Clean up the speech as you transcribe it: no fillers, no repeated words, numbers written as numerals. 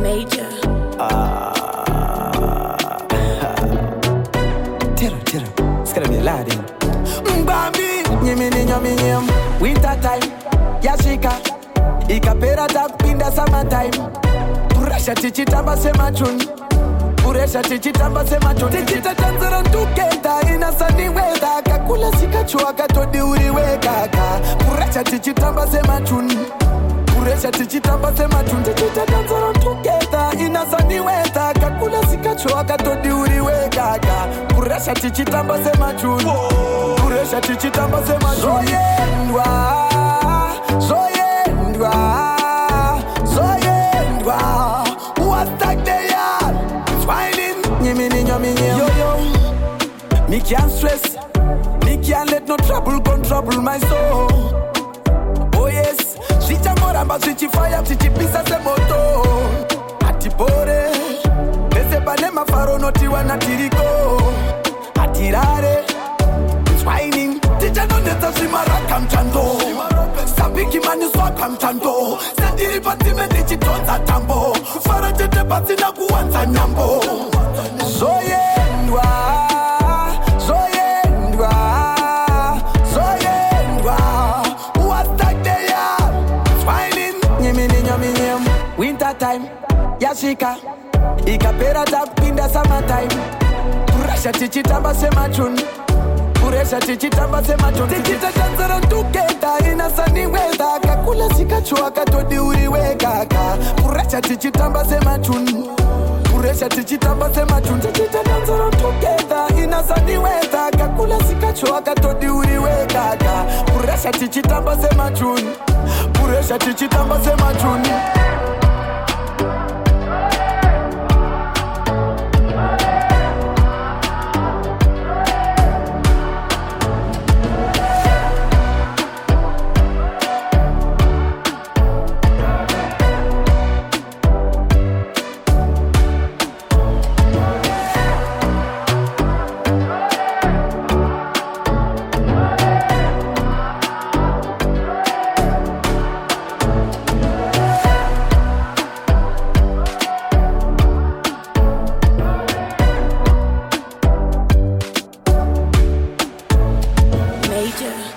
Major. Tiro, it's gonna be a lot in Bambi, nyim winter time, yashika ikapera takupinda summertime. Puresha tichitamba semachun, puresha tichitamba semachun. Tichita tanzara tuketa ina sunny weather, kakula sikachua katodi uriwe kaka. Puresha tichitamba semachun, puresha tichitamba semachun. Tichita tanzara tuketa ina sunny weather, kakula sikachua katodi uriwe kaka. Puresha tichitamba semachun, puresha tichitamba semachun. Zoyendwa, zoyendwa, zoyendwa. What's that they are? Smiling, yo yo. Me can't stress, me can't let no trouble trouble my soul. Oh yes, switch a moramba, switch fire, switch pisa se moto. Atipore, ese panema faro noti wana tiriko. Atirare, smiling. Teacher no neta simara kamchando. Sabiki mani swaka mchando. Sendiri pati medici tonza tambo. Farajete pati na kuwanza nyambo. Zoyendwa, zoyendwa, zoyendwa. What's that they are? Smiling, nyim. Winter time, yashika ikapera takupinda summertime. Puresha tichitamba semachun, puresha tichitamba semachun. Tichita tanzara tuketa ina sunny weather, kakula sikachua katodi uriwe kaka. Puresha tichitamba semachun, puresha tichitamba semachun. Tichita tanzara tuketa ina sunny weather, kakula sikachua katodi uriwe kaka. Puresha tichitamba semachun, puresha tichitamba semachun. Major.